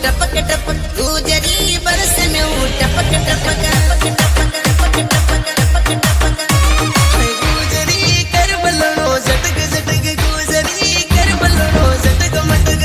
टपक टपक गुजरी बरस में टपक टपक टपक टपक टपक टपक टपक गुजरी कर बलो झटक झटक गुजरी कर बलो झटक मटक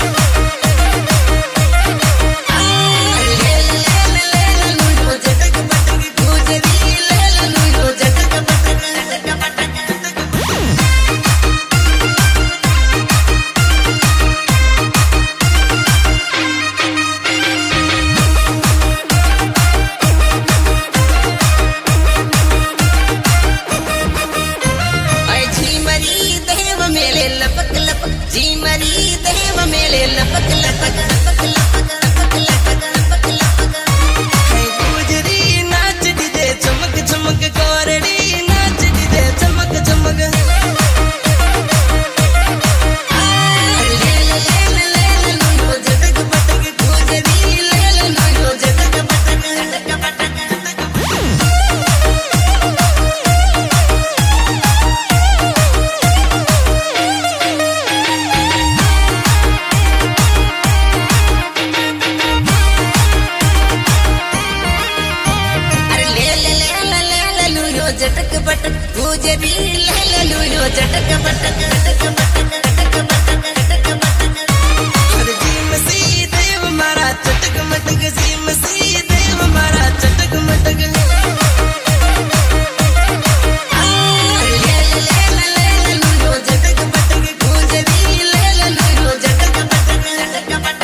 लपक लपक जी मरी देव मेले लपक लपक लपक लपक लपक लपक लपक लपक है गुजरी नाच दीदे चमक चमक कोरड़ी नाच दीदे चमक चमक ले ले ले लो झटक पटक गुजरी ले लो झटक पटक झटक पटक झटक पटक गुजरी ले लो झटक पटक झटक पटक झटक पटक झटक पटक हर जी मसीह देव मारा चटक मटक जी मसीह देव मारा चटक मटक ले लो झटक पटक गुजरी ले लो झटक पटक झटक पटक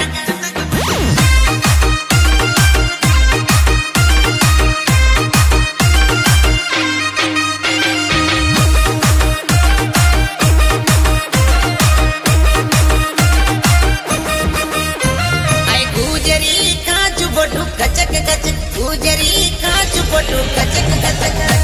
गुजरी काचू पटू कचक कचक गुजरी काचू पटू कचक कचक